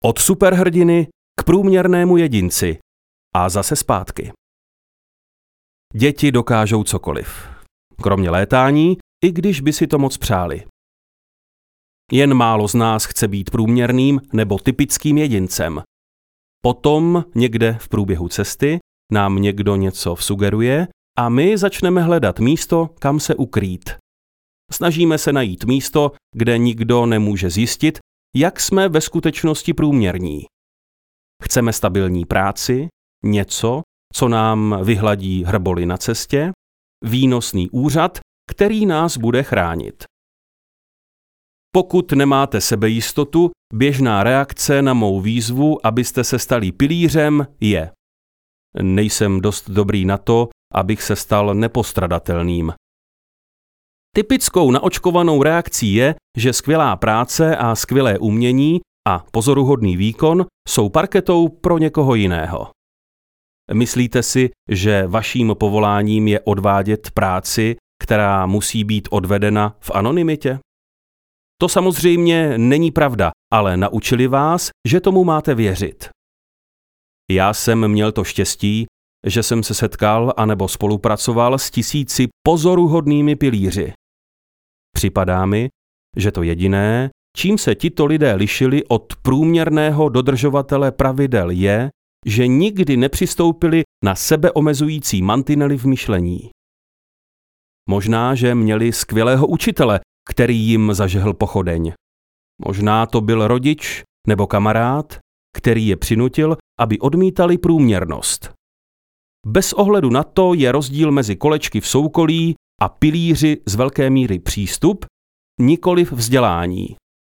Od superhrdiny k průměrnému jedinci a zase zpátky. Děti dokážou cokoliv. Kromě létání, i když by si to moc přáli. Jen málo z nás chce být průměrným nebo typickým jedincem. Potom někde v průběhu cesty nám někdo něco vsugeruje a my začneme hledat místo, kam se ukrýt. Snažíme se najít místo, kde nikdo nemůže zjistit, jak jsme ve skutečnosti průměrní. Chceme stabilní práci, něco, co nám vyhladí hrboly na cestě, výnosný úřad, který nás bude chránit. Pokud nemáte sebejistotu, běžná reakce na mou výzvu, abyste se stali pilířem, je: nejsem dost dobrý na to, abych se stal nepostradatelným. Typickou naočkovanou reakcí je, že skvělá práce a skvělé umění a pozoruhodný výkon jsou parketou pro někoho jiného. Myslíte si, že vaším povoláním je odvádět práci, která musí být odvedena v anonymitě? To samozřejmě není pravda, ale naučili vás, že tomu máte věřit. Já jsem měl to štěstí, že jsem se setkal anebo spolupracoval s tisíci pozoruhodnými pilíři. Připadá mi, že to jediné, čím se tito lidé lišili od průměrného dodržovatele pravidel, je, že nikdy nepřistoupili na sebeomezující mantinely v myšlení. Možná, že měli skvělého učitele, který jim zažehl pochodeň. Možná to byl rodič nebo kamarád, který je přinutil, aby odmítali průměrnost. Bez ohledu na to je rozdíl mezi kolečky v soukolí a pilíři z velké míry přístup, nikoliv vzdělání.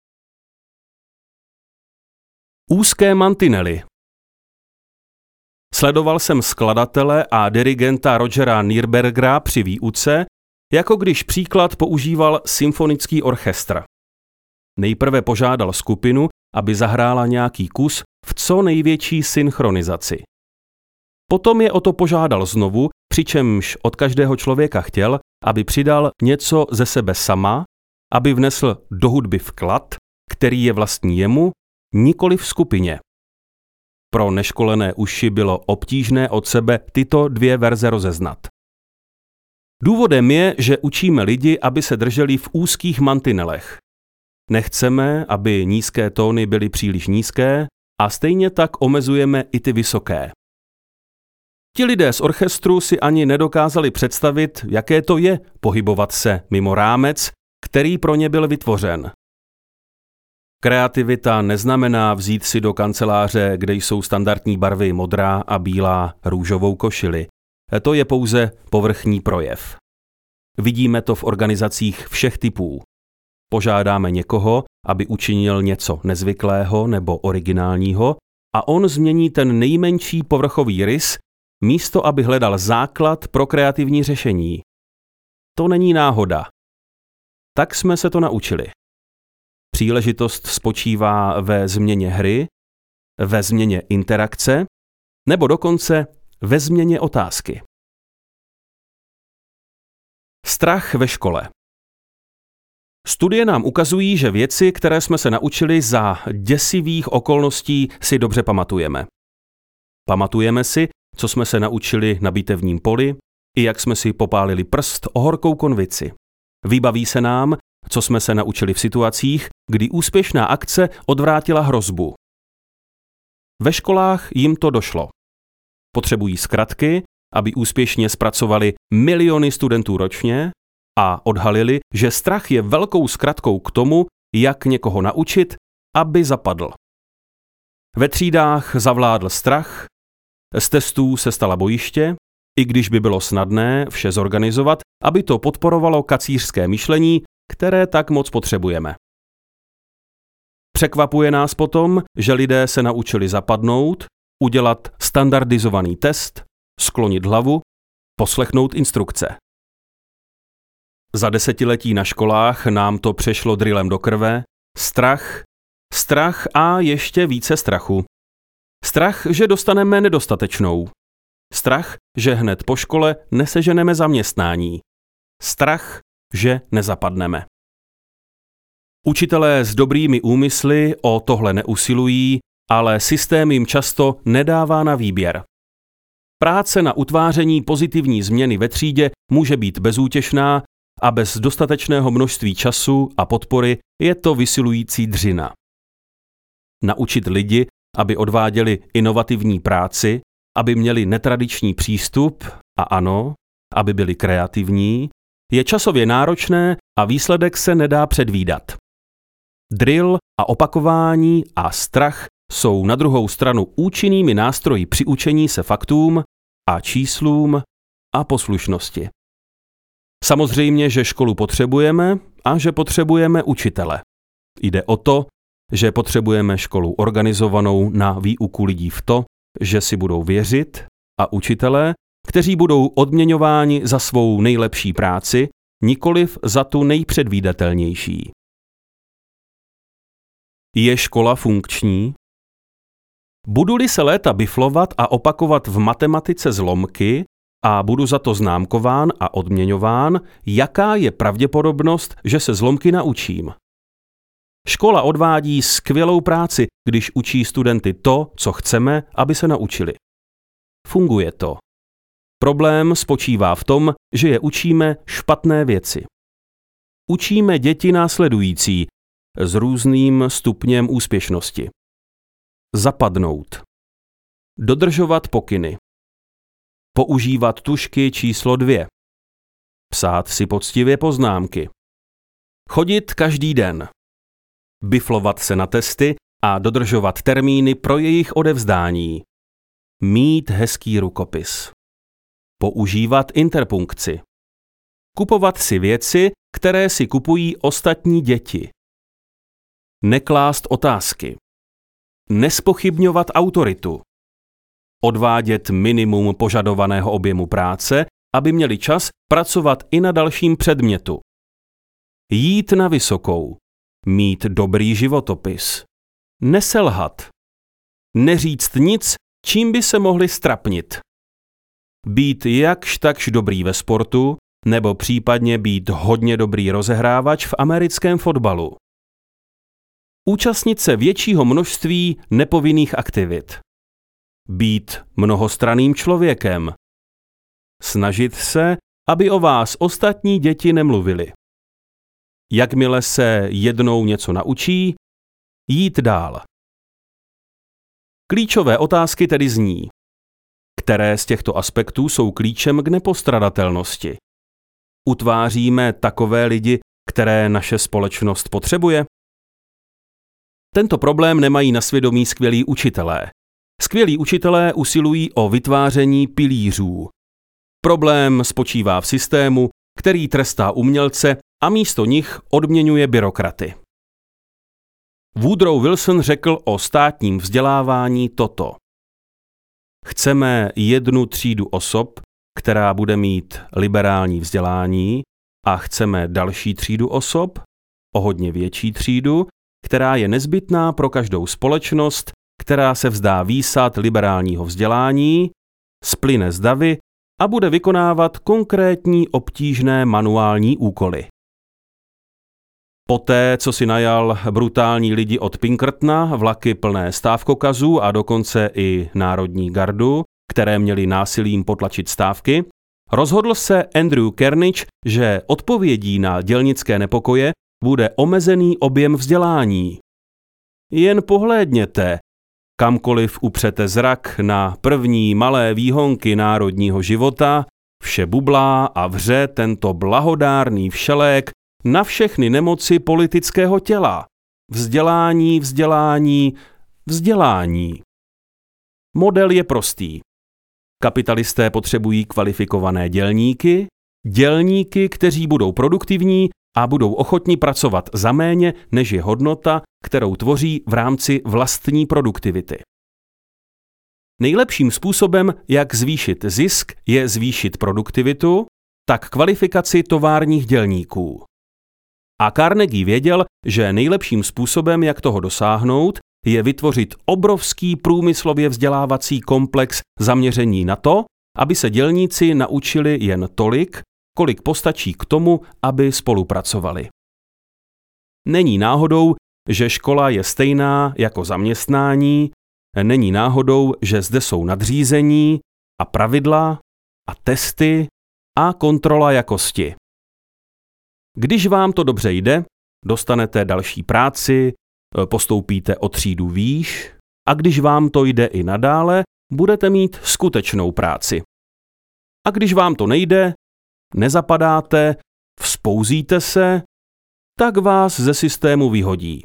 Úzké mantinely. Sledoval jsem skladatele a dirigenta Rogera Nürbergera při výuce, jako když příklad používal symfonický orchestr. Nejprve požádal skupinu, aby zahrála nějaký kus v co největší synchronizaci. Potom je o to požádal znovu, přičemž od každého člověka chtěl, aby přidal něco ze sebe sama, aby vnesl do hudby vklad, který je vlastní jemu, nikoli v skupině. Pro neškolené uši bylo obtížné od sebe tyto dvě verze rozeznat. Důvodem je, že učíme lidi, aby se drželi v úzkých mantinelech. Nechceme, aby nízké tóny byly příliš nízké a stejně tak omezujeme i ty vysoké. Ti lidé z orchestru si ani nedokázali představit, jaké to je pohybovat se mimo rámec, který pro ně byl vytvořen. Kreativita neznamená vzít si do kanceláře, kde jsou standardní barvy modrá a bílá, růžovou košili. To je pouze povrchní projev. Vidíme to v organizacích všech typů. Požádáme někoho, aby učinil něco nezvyklého nebo originálního a on změní ten nejmenší povrchový rys, místo aby hledal základ pro kreativní řešení. To není náhoda. Tak jsme se to naučili. Příležitost spočívá ve změně hry, ve změně interakce nebo dokonce ve změně otázky. Strach ve škole. Studie nám ukazují, že věci, které jsme se naučili za děsivých okolností, si dobře pamatujeme. Pamatujeme si, co jsme se naučili na bitevním poli, i jak jsme si popálili prst o horkou konvici. Vybaví se nám, co jsme se naučili v situacích, kdy úspěšná akce odvrátila hrozbu. Ve školách jim to došlo. Potřebují zkratky, aby úspěšně zpracovali miliony studentů ročně a odhalili, že strach je velkou zkratkou k tomu, jak někoho naučit, aby zapadl. Ve třídách zavládl strach, z testů se stala bojiště, i když by bylo snadné vše zorganizovat, aby to podporovalo kacířské myšlení, které tak moc potřebujeme. Překvapuje nás potom, že lidé se naučili zapadnout, udělat standardizovaný test, sklonit hlavu, poslechnout instrukce. Za desetiletí na školách nám to přešlo drillem do krve. Strach a ještě více strachu. Strach, že dostaneme nedostatečnou. Strach, že hned po škole neseženeme zaměstnání. Strach, že nezapadneme. Učitelé s dobrými úmysly o tohle neusilují, ale systém jim často nedává na výběr. Práce na utváření pozitivní změny ve třídě může být bezútěšná a bez dostatečného množství času a podpory je to vysilující dřina. Naučit lidi, aby odváděli inovativní práci, aby měli netradiční přístup a ano, aby byli kreativní, je časově náročné a výsledek se nedá předvídat. Drill a opakování a strach jsou na druhou stranu účinnými nástroji při učení se faktům a číslům a poslušnosti. Samozřejmě, že školu potřebujeme a že potřebujeme učitele. Jde o to, že potřebujeme školu organizovanou na výuku lidí v to, že si budou věřit, a učitele, kteří budou odměňováni za svou nejlepší práci, nikoliv za tu nejpředvídatelnější. Je škola funkční? Budu-li se léta biflovat a opakovat v matematice zlomky a budu za to známkován a odměňován, jaká je pravděpodobnost, že se zlomky naučím? Škola odvádí skvělou práci, když učí studenty to, co chceme, aby se naučili. Funguje to. Problém spočívá v tom, že je učíme špatné věci. Učíme děti následující s různým stupněm úspěšnosti. Zapadnout. Dodržovat pokyny. Používat tužky číslo 2. Psát si poctivě poznámky. Chodit každý den. Biflovat se na testy a dodržovat termíny pro jejich odevzdání. Mít hezký rukopis. Používat interpunkci. Kupovat si věci, které si kupují ostatní děti. Neklást otázky. Nespochybňovat autoritu. Odvádět minimum požadovaného objemu práce, aby měli čas pracovat i na dalším předmětu. Jít na vysokou. Mít dobrý životopis. Neselhat. Neříct nic, čím by se mohli ztrapnit. Být jakž takž dobrý ve sportu, nebo případně být hodně dobrý rozehrávač v americkém fotbalu. Účastnit se většího množství nepovinných aktivit. Být mnohostranným člověkem. Snažit se, aby o vás ostatní děti nemluvili. Jakmile se jednou něco naučí, jít dál. Klíčové otázky tedy zní: které z těchto aspektů jsou klíčem k nepostradatelnosti? Utváříme takové lidi, které naše společnost potřebuje? Tento problém nemají na svědomí skvělí učitelé. Skvělí učitelé usilují o vytváření pilířů. Problém spočívá v systému, který trestá umělce a místo nich odměňuje byrokraty. Woodrow Wilson řekl o státním vzdělávání toto: chceme jednu třídu osob, která bude mít liberální vzdělání, a chceme další třídu osob, o hodně větší třídu, která je nezbytná pro každou společnost, která se vzdá výsad liberálního vzdělání, splyne z davy a bude vykonávat konkrétní obtížné manuální úkoly. Poté, co si najal brutální lidi od Pinkertona, vlaky plné stávkokazů a dokonce i národní gardu, které měly násilím potlačit stávky, rozhodl se Andrew Carnegie, že odpovědí na dělnické nepokoje bude omezený objem vzdělání. Jen pohlédněte, kamkoliv upřete zrak na první malé výhonky národního života, vše bublá a vře tento blahodárný všelék na všechny nemoci politického těla. Vzdělání, vzdělání, vzdělání. Model je prostý. Kapitalisté potřebují kvalifikované dělníky, dělníky, kteří budou produktivní a budou ochotni pracovat za méně, než je hodnota, kterou tvoří v rámci vlastní produktivity. Nejlepším způsobem, jak zvýšit zisk, je zvýšit produktivitu, tak kvalifikaci továrních dělníků. A Carnegie věděl, že nejlepším způsobem, jak toho dosáhnout, je vytvořit obrovský průmyslově vzdělávací komplex zaměřený na to, aby se dělníci naučili jen tolik, kolik postačí k tomu, aby spolupracovali. Není náhodou, že škola je stejná jako zaměstnání, není náhodou, že zde jsou nadřízení a pravidla a testy a kontrola jakosti. Když vám to dobře jde, dostanete další práci, postoupíte o třídu výš a když vám to jde i nadále, budete mít skutečnou práci. A když vám to nejde, nezapadáte, vzpouzíte se, tak vás ze systému vyhodí.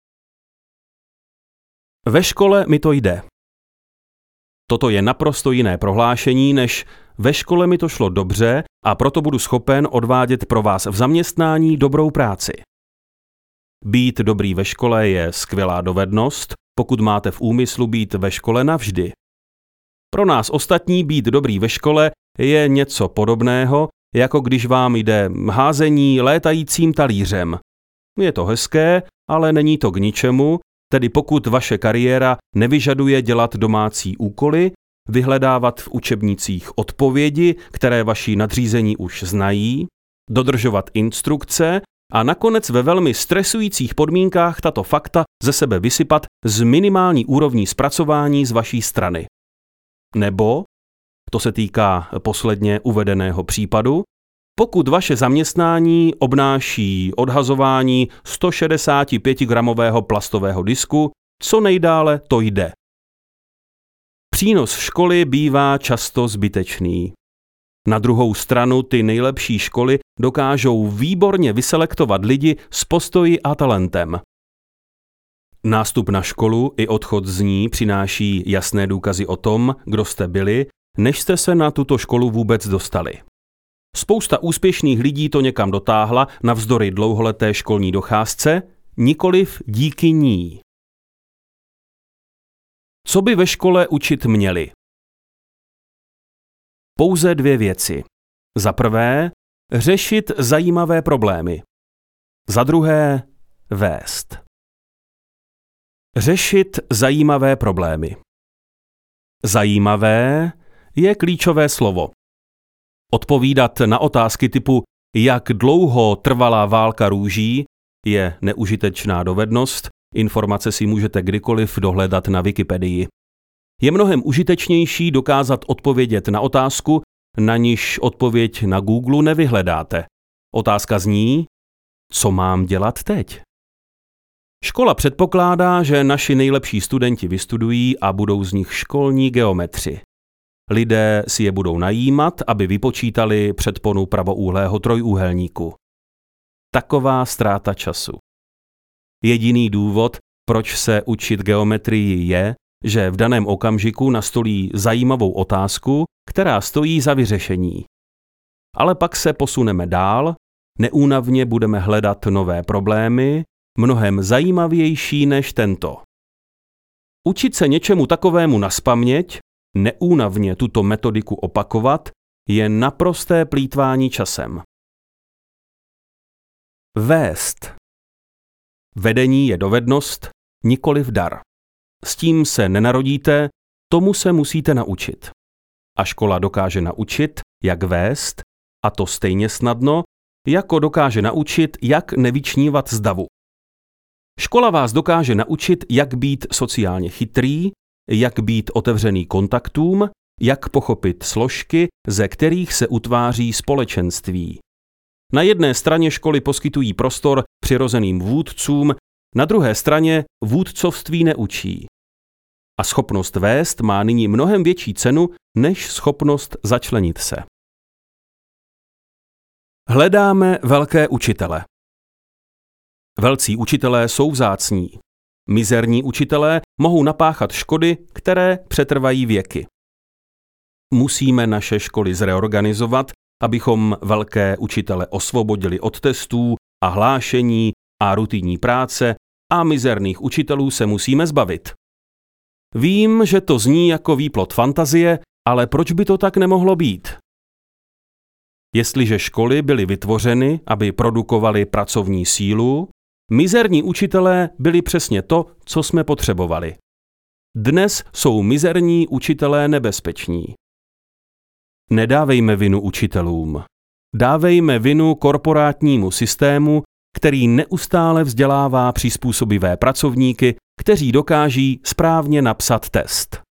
Ve škole mi to jde. Toto je naprosto jiné prohlášení, než ve škole mi to šlo dobře a proto budu schopen odvádět pro vás v zaměstnání dobrou práci. Být dobrý ve škole je skvělá dovednost, pokud máte v úmyslu být ve škole navždy. Pro nás ostatní být dobrý ve škole je něco podobného, jako když vám jde házení létajícím talířem. Je to hezké, ale není to k ničemu, tedy pokud vaše kariéra nevyžaduje dělat domácí úkoly, vyhledávat v učebnicích odpovědi, které vaši nadřízení už znají, dodržovat instrukce a nakonec ve velmi stresujících podmínkách tato fakta ze sebe vysypat z minimální úrovní zpracování z vaší strany. Nebo, to se týká posledně uvedeného případu, pokud vaše zaměstnání obnáší odhazování 165-gramového plastového disku, co nejdále to jde. Přínos školy bývá často zbytečný. Na druhou stranu ty nejlepší školy dokážou výborně vyselektovat lidi s postoji a talentem. Nástup na školu i odchod z ní přináší jasné důkazy o tom, kdo jste byli, než jste se na tuto školu vůbec dostali. Spousta úspěšných lidí to někam dotáhla navzdory dlouholeté školní docházce, nikoliv díky ní. Co by ve škole učit měli? Pouze 2 věci. Za prvé, řešit zajímavé problémy. Za druhé, vést. Řešit zajímavé problémy. Zajímavé je klíčové slovo. Odpovídat na otázky typu jak dlouho trvala válka růží je neužitečná dovednost, informace si můžete kdykoliv dohledat na Wikipedii. Je mnohem užitečnější dokázat odpovědět na otázku, na niž odpověď na Google nevyhledáte. Otázka zní, co mám dělat teď? Škola předpokládá, že naši nejlepší studenti vystudují a budou z nich školní geometři. Lidé si je budou najímat, aby vypočítali předponu pravoúhlého trojúhelníku. Taková ztráta času. Jediný důvod, proč se učit geometrii je, že v daném okamžiku nastolí zajímavou otázku, která stojí za vyřešení. Ale pak se posuneme dál, neúnavně budeme hledat nové problémy, mnohem zajímavější než tento. Učit se něčemu takovému nazpaměť, neúnavně tuto metodiku opakovat, je naprosté plýtvání časem. Vést. Vedení je dovednost, nikoliv dar. S tím se nenarodíte, tomu se musíte naučit. A škola dokáže naučit, jak vést, a to stejně snadno, jako dokáže naučit, jak nevyčnívat z davu. Škola vás dokáže naučit, jak být sociálně chytrý, jak být otevřený kontaktům, jak pochopit složky, ze kterých se utváří společenství. Na jedné straně školy poskytují prostor přirozeným vůdcům, na druhé straně vůdcovství neučí. A schopnost vést má nyní mnohem větší cenu než schopnost začlenit se. Hledáme velké učitele. Velcí učitelé jsou vzácní. Mizerní učitelé mohou napáchat škody, které přetrvají věky. Musíme naše školy zreorganizovat, abychom velké učitele osvobodili od testů a hlášení a rutinní práce a mizerných učitelů se musíme zbavit. Vím, že to zní jako výplod fantazie, ale proč by to tak nemohlo být? Jestliže školy byly vytvořeny, aby produkovaly pracovní sílu, mizerní učitelé byli přesně to, co jsme potřebovali. Dnes jsou mizerní učitelé nebezpeční. Nedávejme vinu učitelům. Dávejme vinu korporátnímu systému který neustále vzdělává přizpůsobivé pracovníky, kteří dokáží správně napsat test.